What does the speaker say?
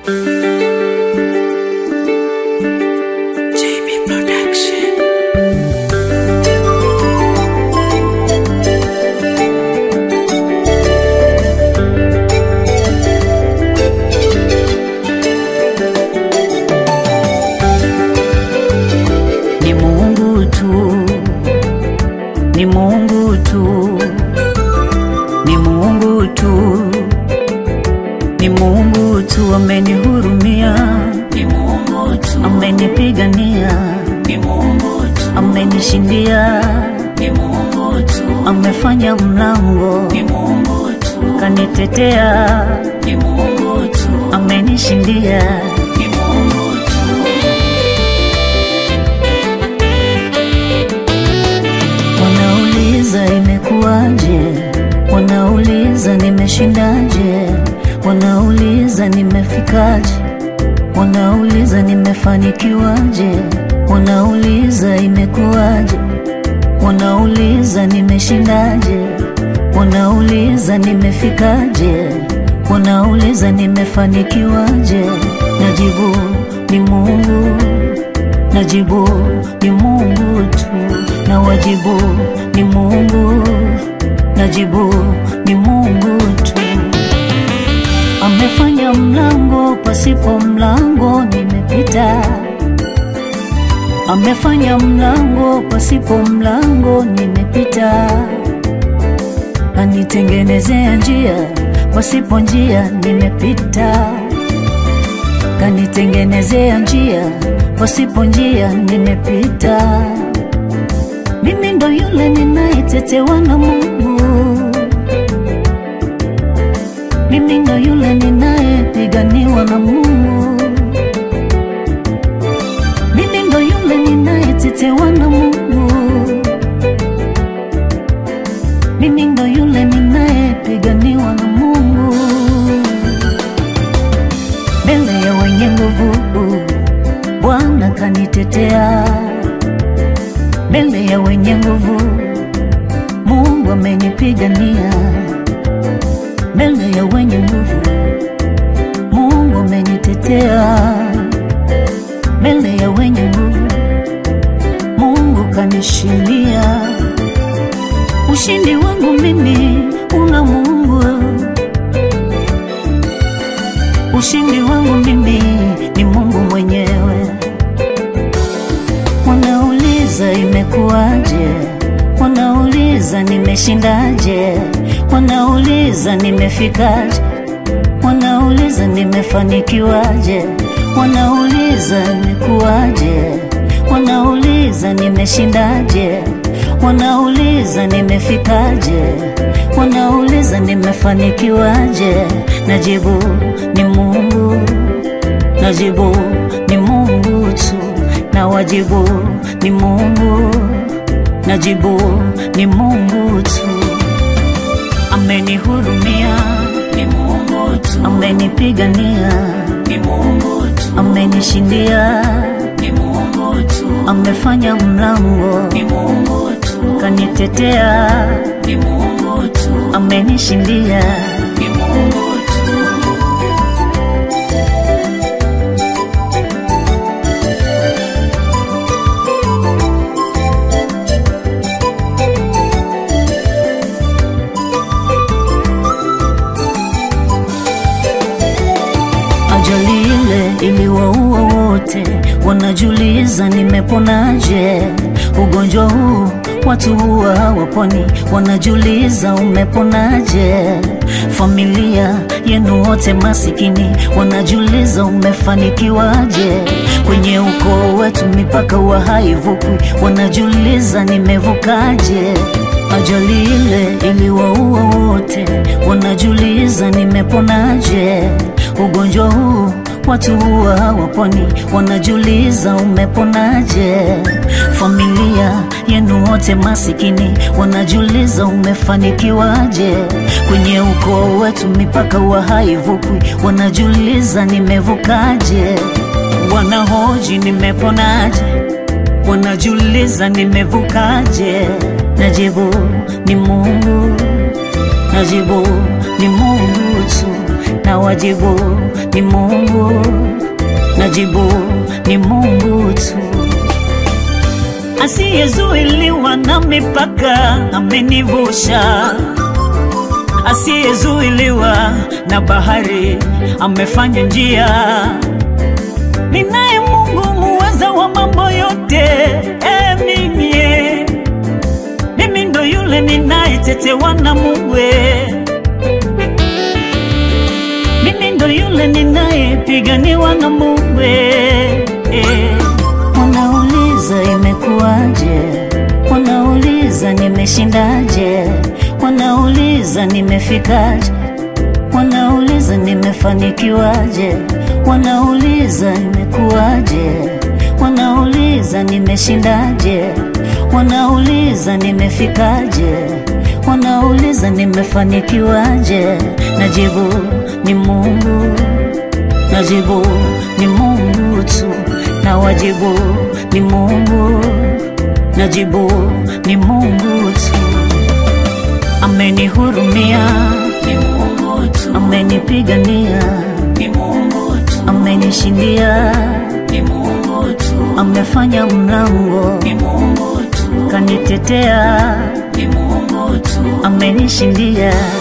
Ni Mungu tu, ni Mungu tu, ni Mungu tu amenihurumia, ni Mungu tu, amenipigania, ni Mungu tu, amenishindia, ni Mungu tu, amefanya mlango, ni Mungu tu, kanitetea, ni Mungu tu, amenishindia, ni Mungu tu. Wanauliza imekuwaje, wanauliza nimeshindaje, wanauliza nimefikaje, wanauliza nimefanikiwaje, wanauliza imekuwaje, wanauliza nimeshindaje, wanauliza nimefikaje, wanauliza nimefanikiwaje. Najibu ni Mungu, najibu ni Mungu tu, na wajibu ni Mungu, najibu ni Mungu tu. Amefanya mlango pasipo mlango nimepita, amefanya mlango pasipo mlango nimepita, kanitengenezea njia pasipo njia nimepita, kanitengenezea njia pasipo njia nimepita. Mimi ndo yule ninayetetewa na Mungu, mimi ndo yule ninayepiganiwa na Mungu, mimi ndo yule ninayetetewa na Mungu, mimi ndo yule ninayepiganiwa na Mungu. Mbele ya wenye nguvu Bwana kanitetea, mbele ya wenye nguvu Mungu amenipigania, mbele ya wenye nguvu Mungu amenitetea, mbele ya wenye nguvu Mungu kanishindia. Ushindi wangu mimi una Mungu, ushindi wangu mimi ni Mungu mwenyewe. Wanauliza imekuwaje, wanauliza nimeshindaje, wanauliza nimefikaje, wanauliza nimefanikiwaje, wanauliza imekuwaje, wanauliza nimeshindaje, wanauliza nimefikaje, wanauliza nimefanikiwaje. Najibu ni Mungu, najibu ni Mungu tu, na wajibu ni Mungu, najibu ni Mungu tu. Amenihurumia, ni Mungu tu, amenipigania, ni Mungu tu, amenishindia, ni Mungu tu, amefanya mlango, ni Mungu tu, kanitetea, ni Mungu tu, amenishindia, ni Mungu tu. Ajali ile iliwaua wote, wanajiuliza nimeponaje. Ugonjwa huu watu huwa hawaponi, wanajiuliza umeponaje. Familia yenu wote masikini, wanajiuliza umefanikiwaje. Kwenye ukoo wetu mipaka huwa haivukwi, wanajiuliza nimevukaje. Ajali ile iliwaua wote, wanajiuliza nimeponaje. Ugonjwa huu watu huwa hawaponi, wanajiuliza umeponaje. Familia yenu wote masikini, wanajiuliza umefanikiwaje. Kwenye ukoo wetu mipaka huwa haivukwi, wanajiuliza nimevukaje. Wanahoji nimeponaje, wanajiuliza nimevukaje. Najibu ni Mungu, najibu ni Mungu tu, na wajibu ni Mungu, najibu ni Mungu tu. Asiyezuiliwa na mipaka amenivusha, asiyezuiliwa na bahari amefanya njia. Ninaye Mungu muweza wa mambo yote, mimi ndo yule ninayetetewa na Mungu. Mimi ndo yule ninayepiganiwa na Mungu. Wanauliza imekuwaje, wanauliza nimeshindaje, wanauliza nimefikaje, wanauliza nimefanikiwaje, wanauliza imekuwaje, wanauliza nimeshindaje, wanauliza nimefikaje, wanauliza nimefanikiwaje. Najibu ni Mungu, najibu ni Mungu tu, na wajibu ni Mungu, najibu ni Mungu tu. Amenihurumia ni Mungu tu, amenipigania ni Mungu tu, amenishindia ni Mungu tu, amefanya mlango ni Mungu tu, kanitetea ni Mungu tu, amenishindia.